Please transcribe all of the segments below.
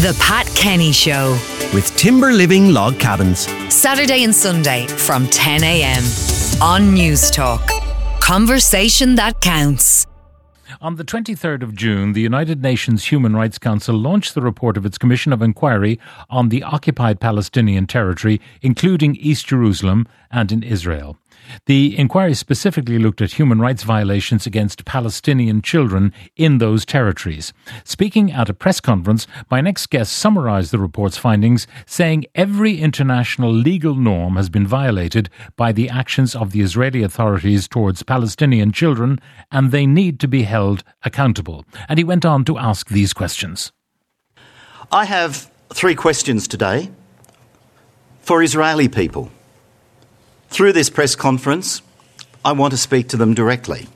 The Pat Kenny Show. With Timber Living Log Cabins. Saturday and Sunday from 10 a.m. on News Talk. Conversation that counts. On the 23rd of June, the United Nations Human Rights Council launched the report of its Commission of Inquiry on the occupied Palestinian territory, including East Jerusalem and in Israel. The inquiry specifically looked at human rights violations against Palestinian children in those territories. Speaking at a press conference, my next guest summarised the report's findings, saying every international legal norm has been violated by the actions of the Israeli authorities towards Palestinian children, and they need to be held accountable. And he went on to ask these questions. I have 3 questions today for Israeli people. Through this press conference, I want to speak to them directly.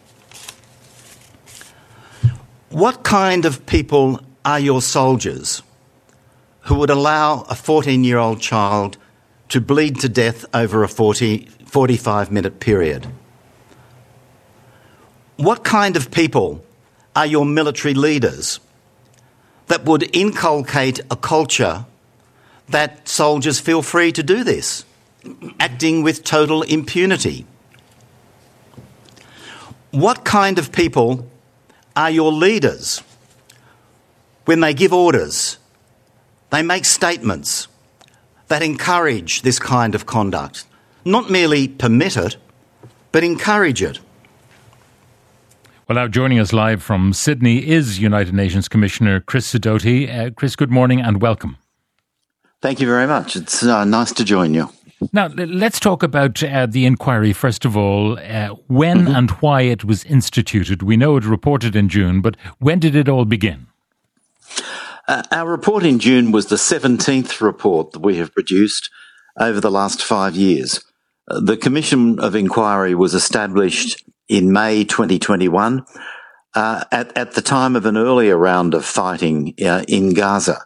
What kind of people are your soldiers who would allow a 14-year-old child to bleed to death over a 45-minute period? What kind of people are your military leaders that would inculcate a culture that soldiers feel free to do this, acting with total impunity? What kind of people are your leaders when they give orders, they make statements that encourage this kind of conduct? Not merely permit it, but encourage it. Well, now joining us live from Sydney is United Nations Commissioner Chris Sidoti. Chris, good morning and welcome. Thank you very much. It's nice to join you. Now, let's talk about the inquiry, first of all, when and why it was instituted. We know it reported in June, but when did it all begin? Our report in June was the 17th report that we have produced over the last 5 years. The Commission of Inquiry was established in May 2021 at the time of an earlier round of fighting in Gaza.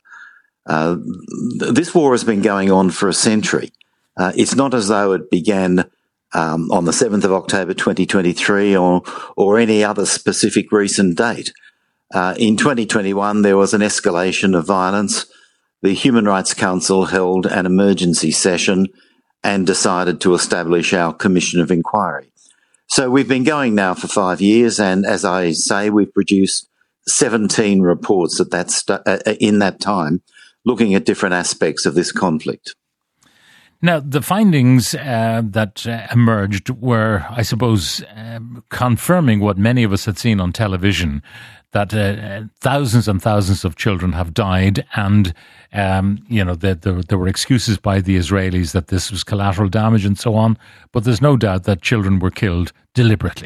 This war has been going on for a century. It's not as though it began on the 7th of October 2023 or any other specific recent date. In 2021, there was an escalation of violence. The Human Rights Council held an emergency session and decided to establish our Commission of Inquiry. So we've been going now for 5 years, and as I say, we've produced 17 reports in that time, looking at different aspects of this conflict. Now, the findings that emerged were, I suppose, confirming what many of us had seen on television, that thousands and thousands of children have died, and there were excuses by the Israelis that this was collateral damage and so on, but there's no doubt that children were killed deliberately.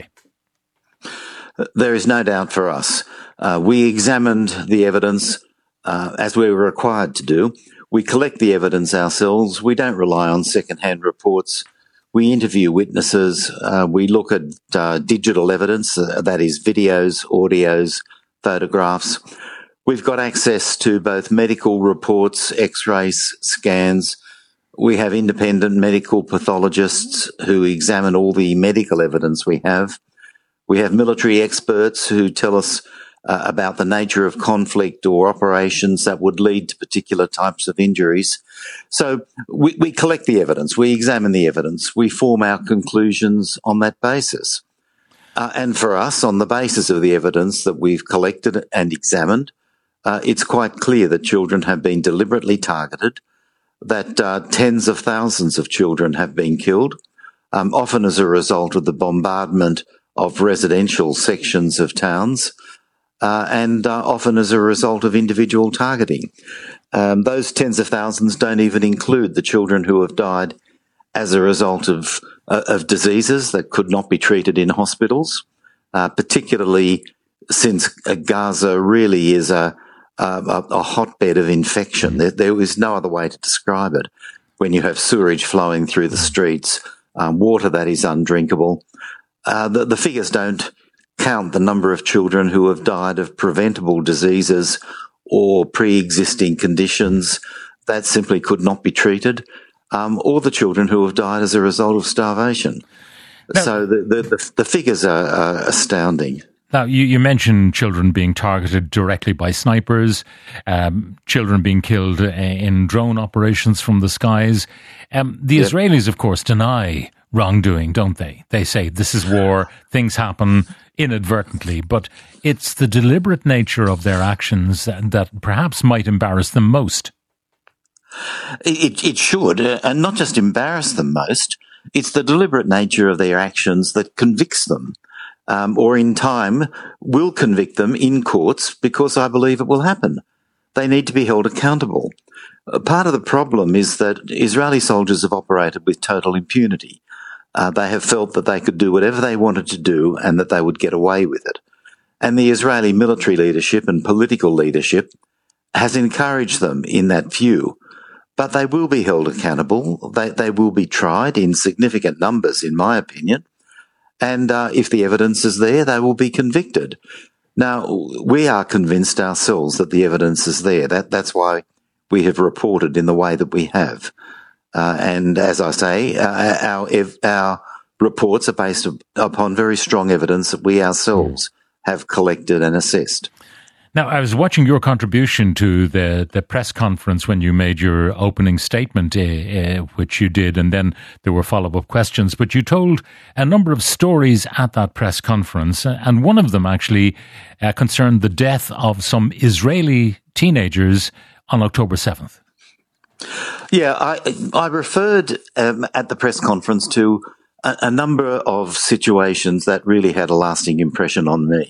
There is no doubt for us. We examined the evidence as we were required to do. We collect the evidence ourselves. We don't rely on second-hand reports. We interview witnesses. We look at digital evidence, that is videos, audios, photographs. We've got access to both medical reports, x-rays, scans. We have independent medical pathologists who examine all the medical evidence we have. We have military experts who tell us about the nature of conflict or operations that would lead to particular types of injuries. So we collect the evidence, we examine the evidence, we form our conclusions on that basis. And for us, on the basis of the evidence that we've collected and examined, it's quite clear that children have been deliberately targeted, that tens of thousands of children have been killed, often as a result of the bombardment of residential sections of towns, and often as a result of individual targeting. Those tens of thousands don't even include the children who have died as a result of diseases that could not be treated in hospitals, particularly since Gaza really is a hotbed of infection. There is no other way to describe it. When you have sewage flowing through the streets, water that is undrinkable, the figures don't count the number of children who have died of preventable diseases or pre-existing conditions that simply could not be treated, or the children who have died as a result of starvation. No. So the figures are astounding. Now, you mentioned children being targeted directly by snipers, children being killed in drone operations from the skies. The Israelis, of course, deny wrongdoing, don't they? They say this is war, things happen inadvertently, but it's the deliberate nature of their actions that perhaps might embarrass them most. It should, and not just embarrass them most. It's the deliberate nature of their actions that convicts them. Or in time will convict them in courts, because I believe it will happen. They need to be held accountable. Part of the problem is that Israeli soldiers have operated with total impunity. They have felt that they could do whatever they wanted to do and that they would get away with it. And the Israeli military leadership and political leadership has encouraged them in that view. But they will be held accountable. They will be tried in significant numbers, in my opinion. And if the evidence is there, they will be convicted. Now, we are convinced ourselves that the evidence is there. That's why we have reported in the way that we have. And as I say, our reports are based upon very strong evidence that we ourselves have collected and assessed. Now, I was watching your contribution to the press conference when you made your opening statement, which you did, and then there were follow-up questions. But you told a number of stories at that press conference, and one of them actually concerned the death of some Israeli teenagers on October 7th. Yeah, I referred at the press conference to a number of situations that really had a lasting impression on me.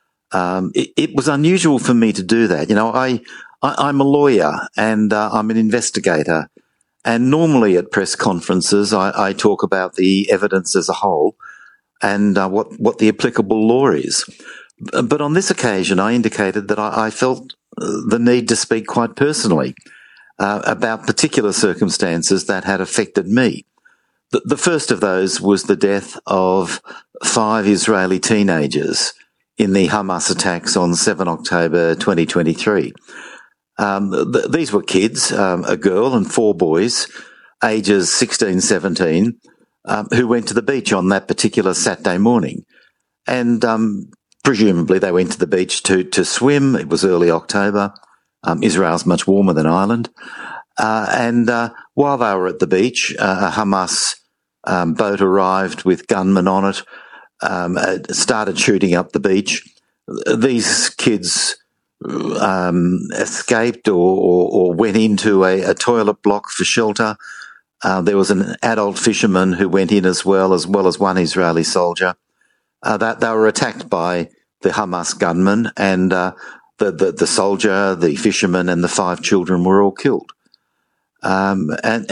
It was unusual for me to do that. You know, I'm a lawyer and I'm an investigator. And normally at press conferences, I talk about the evidence as a whole and what the applicable law is. But on this occasion, I indicated that I felt the need to speak quite personally about particular circumstances that had affected me. The first of those was the death of 5 Israeli teenagers in the Hamas attacks on 7 October 2023. These were kids, a girl and 4 boys, ages 16, 17, who went to the beach on that particular Saturday morning. And presumably they went to the beach to swim. It was early October. Israel's much warmer than Ireland. And while they were at the beach, a Hamas boat arrived with gunmen on it, started shooting up the beach. These kids escaped or went into a toilet block for shelter. There was an adult fisherman who went in as well as one Israeli soldier. They were attacked by the Hamas gunmen, and the soldier, the fisherman, and the 5 children were all killed. And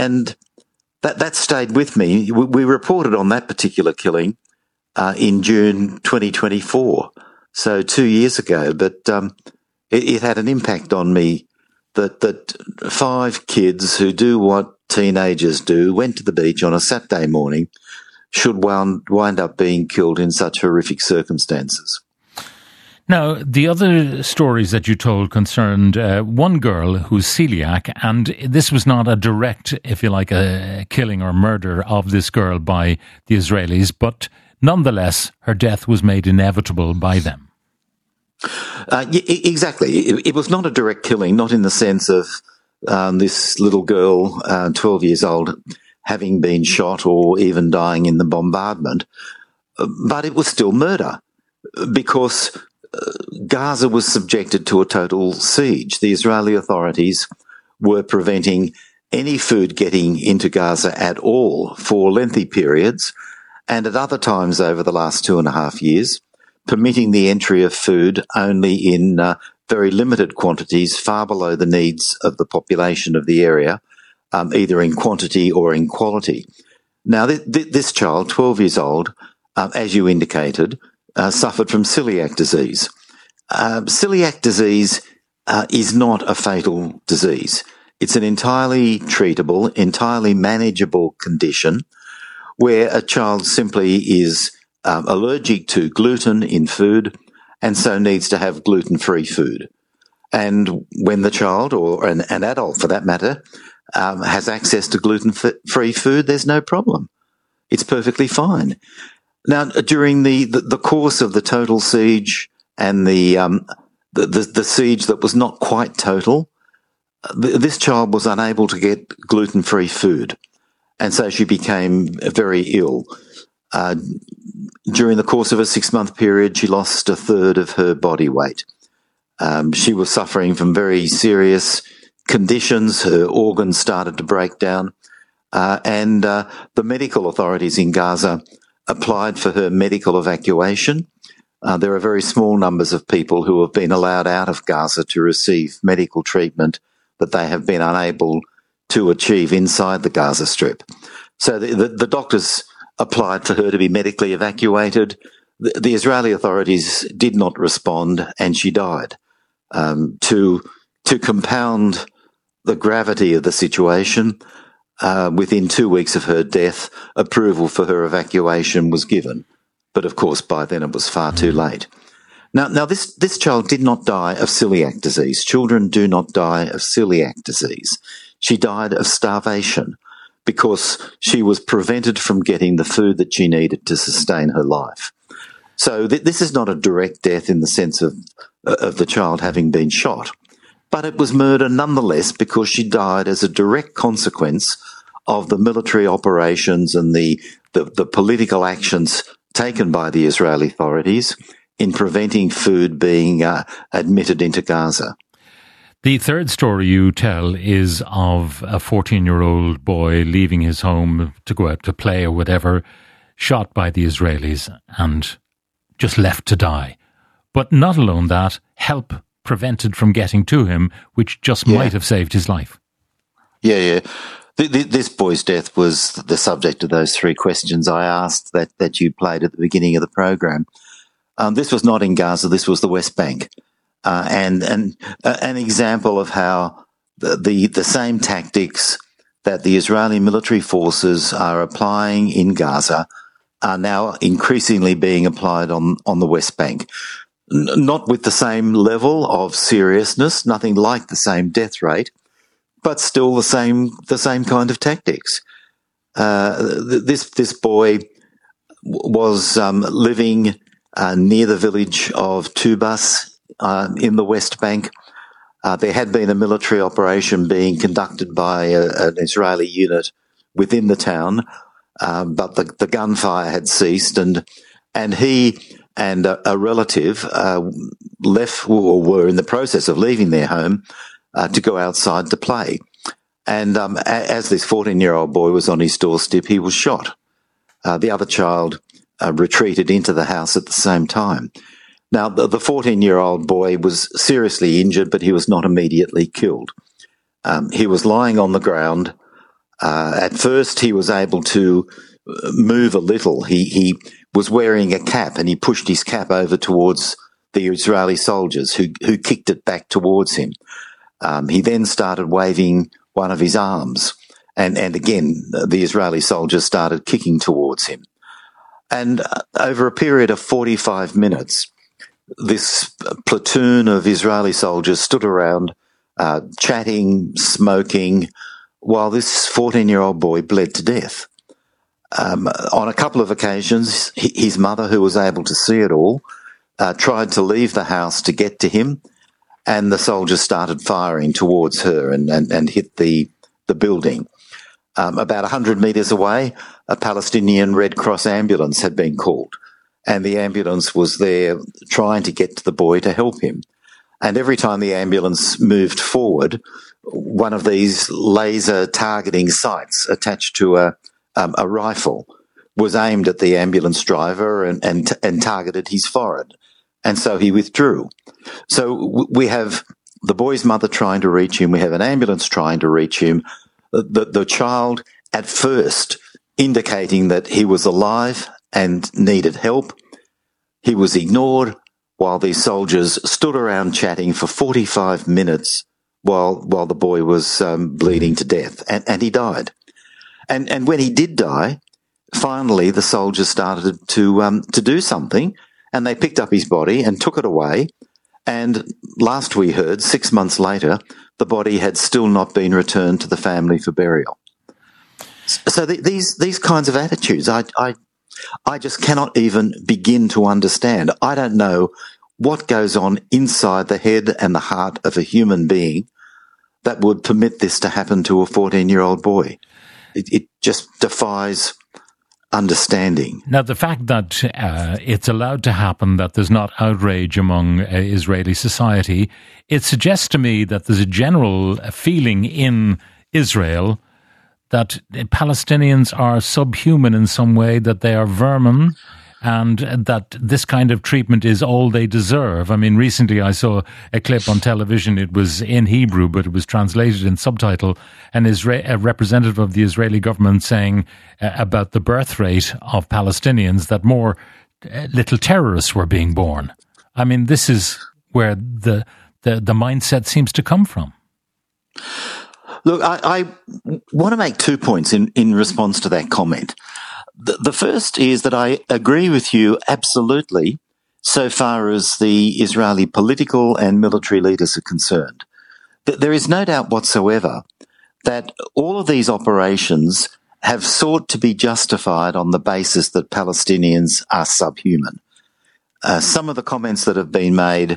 that stayed with me. We reported on that particular killing in June 2024, so 2 years ago. But it had an impact on me that 5 kids who do what teenagers do, went to the beach on a Saturday morning, should wind up being killed in such horrific circumstances. Now, the other stories that you told concerned one girl who's celiac, and this was not a direct, if you like, a killing or murder of this girl by the Israelis, but nonetheless, her death was made inevitable by them. Exactly. It was not a direct killing, not in the sense of this little girl, 12 years old, having been shot or even dying in the bombardment, but it was still murder because Gaza was subjected to a total siege. The Israeli authorities were preventing any food getting into Gaza at all for lengthy periods, and at other times over the last 2.5 years, permitting the entry of food only in very limited quantities, far below the needs of the population of the area, either in quantity or in quality. Now, this child, 12 years old, as you indicated, suffered from celiac disease. Celiac disease is not a fatal disease. It's an entirely treatable, entirely manageable condition where a child simply is allergic to gluten in food and so needs to have gluten-free food. And when the child, or an adult for that matter, has access to gluten-free food, there's no problem. It's perfectly fine. Now, during the course of the total siege and the siege that was not quite total, this child was unable to get gluten-free food, and so she became very ill. During the course of a 6-month period, she lost a third of her body weight. She was suffering from very serious conditions. Her organs started to break down, and the medical authorities in Gaza applied for her medical evacuation. There are very small numbers of people who have been allowed out of Gaza to receive medical treatment that they have been unable to achieve inside the Gaza Strip. So the doctors applied for her to be medically evacuated. The Israeli authorities did not respond, and she died. To compound the gravity of the situation, within 2 weeks of her death, approval for her evacuation was given. But of course, by then it was far too late. Now this child did not die of celiac disease. Children do not die of celiac disease. She died of starvation because she was prevented from getting the food that she needed to sustain her life. So this is not a direct death in the sense of the child having been shot, but it was murder nonetheless because she died as a direct consequence of the military operations and the political actions taken by the Israeli authorities in preventing food being admitted into Gaza. The third story you tell is of a 14-year-old boy leaving his home to go out to play or whatever, shot by the Israelis and just left to die. But not alone that, help prevented from getting to him, which just might have saved his life. Yeah. This boy's death was the subject of those 3 questions I asked that you played at the beginning of the program. This was not in Gaza. This was the West Bank, and an example of how the same tactics that the Israeli military forces are applying in Gaza are now increasingly being applied on the West Bank. Not with the same level of seriousness, nothing like the same death rate, but still the same kind of tactics. This boy was living near the village of Tubas in the West Bank. There had been a military operation being conducted by an Israeli unit within the town, but the gunfire had ceased, and he and a relative left or were in the process of leaving their home to go outside to play. And as this 14-year-old boy was on his doorstep, he was shot. The other child retreated into the house at the same time. Now, the 14-year-old boy was seriously injured, but he was not immediately killed. He was lying on the ground. At first, he was able to move a little. He was wearing a cap, and he pushed his cap over towards the Israeli soldiers, who kicked it back towards him. He then started waving one of his arms, and again, the Israeli soldiers started kicking towards him. And over a period of 45 minutes, this platoon of Israeli soldiers stood around, chatting, smoking, while this 14-year-old boy bled to death. On a couple of occasions, his mother, who was able to see it all, tried to leave the house to get to him, and the soldiers started firing towards her and hit the building. About 100 metres away, a Palestinian Red Cross ambulance had been called, and the ambulance was there trying to get to the boy to help him. And every time the ambulance moved forward, one of these laser targeting sights attached to a rifle was aimed at the ambulance driver and targeted his forehead. And so he withdrew. So we have the boy's mother trying to reach him. We have an ambulance trying to reach him. The child at first indicating that he was alive and needed help. He was ignored while these soldiers stood around chatting for 45 minutes while the boy was bleeding to death, and he died. And when he did die, finally the soldiers started to do something, and they picked up his body and took it away. And last we heard, 6 months later, the body had still not been returned to the family for burial. So these kinds of attitudes, I I just cannot even begin to understand. I don't know what goes on inside the head and the heart of a human being that would permit this to happen to a 14-year-old boy. It just defies understanding. Now, the fact that it's allowed to happen, that there's not outrage among Israeli society, it suggests to me that there's a general feeling in Israel that Palestinians are subhuman in some way, that they are vermin, and that this kind of treatment is all they deserve. I mean, recently I saw a clip on television. It was in Hebrew, but it was translated in subtitle, and a representative of the Israeli government saying about the birth rate of Palestinians that more little terrorists were being born. I mean, this is where the mindset seems to come from. Look, I want to make 2 points in response to that comment. The first is that I agree with you absolutely so far as the Israeli political and military leaders are concerned. There is no doubt whatsoever that all of these operations have sought to be justified on the basis that Palestinians are subhuman. Some of the comments that have been made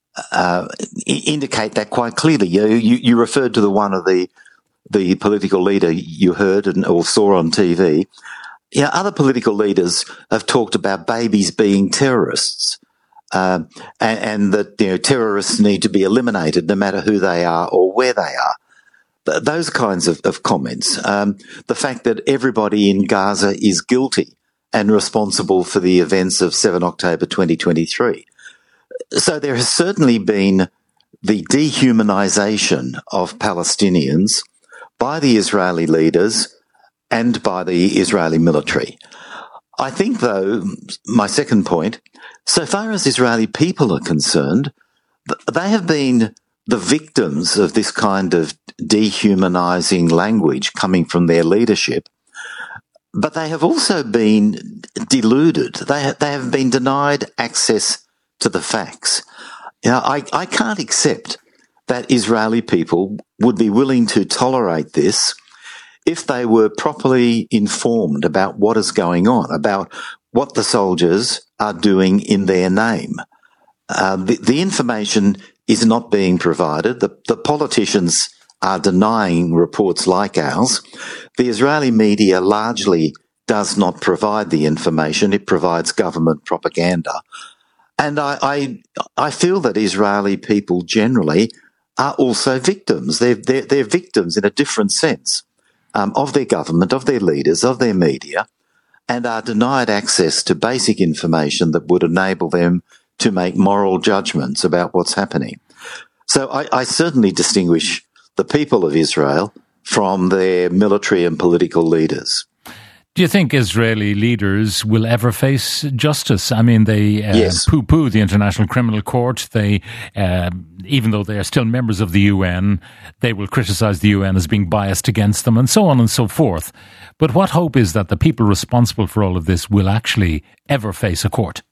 indicate that quite clearly. You referred to the one of the political leader you heard or saw on TV. Yeah, other political leaders have talked about babies being terrorists, and that terrorists need to be eliminated no matter who they are or where they are. Those kinds of comments. The fact that everybody in Gaza is guilty and responsible for the events of 7 October 2023. So there has certainly been the dehumanization of Palestinians by the Israeli leaders and by the Israeli military. I think, though, my second point, so far as Israeli people are concerned, they have been the victims of this kind of dehumanizing language coming from their leadership, but they have also been deluded. They have been denied access to the facts. I can't accept that Israeli people would be willing to tolerate this if they were properly informed about what is going on, about what the soldiers are doing in their name. The information is not being provided. The politicians are denying reports like ours. The Israeli media largely does not provide the information. It provides government propaganda. And I feel that Israeli people generally are also victims. They're victims in a different sense. Of their government, of their leaders, of their media, and are denied access to basic information that would enable them to make moral judgments about what's happening. So I certainly distinguish the people of Israel from their military and political leaders. Do you think Israeli leaders will ever face justice? I mean, they Yes. poo-poo the International Criminal Court. They, even though they are still members of the UN, they will criticize the UN as being biased against them and so on and so forth. But what hope is that the people responsible for all of this will actually ever face a court?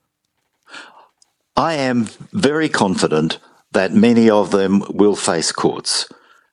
I am very confident that many of them will face courts.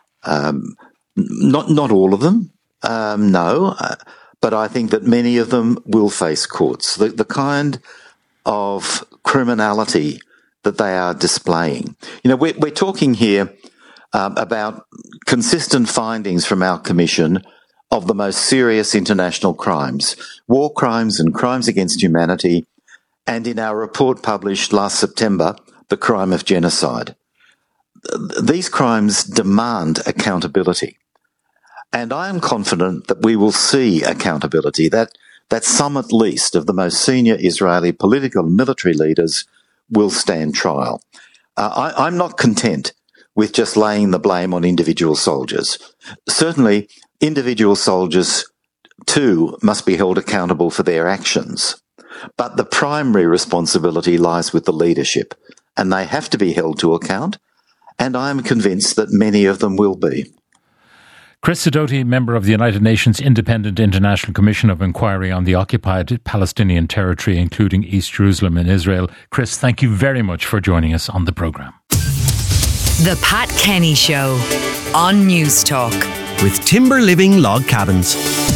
Not all of them, no. But I think that many of them will face courts. The kind of criminality that they are displaying. We're talking here about consistent findings from our commission of the most serious international crimes, war crimes and crimes against humanity, and in our report published last September, the crime of genocide. These crimes demand accountability. And I am confident that we will see accountability, that some at least of the most senior Israeli political and military leaders will stand trial. I'm not content with just laying the blame on individual soldiers. Certainly, individual soldiers too must be held accountable for their actions. But the primary responsibility lies with the leadership, and they have to be held to account, and I am convinced that many of them will be. Chris Sidoti, member of the United Nations Independent International Commission of Inquiry on the Occupied Palestinian Territory, including East Jerusalem and Israel. Chris, thank you very much for joining us on the programme. The Pat Kenny Show on News Talk. With Timber Living Log Cabins.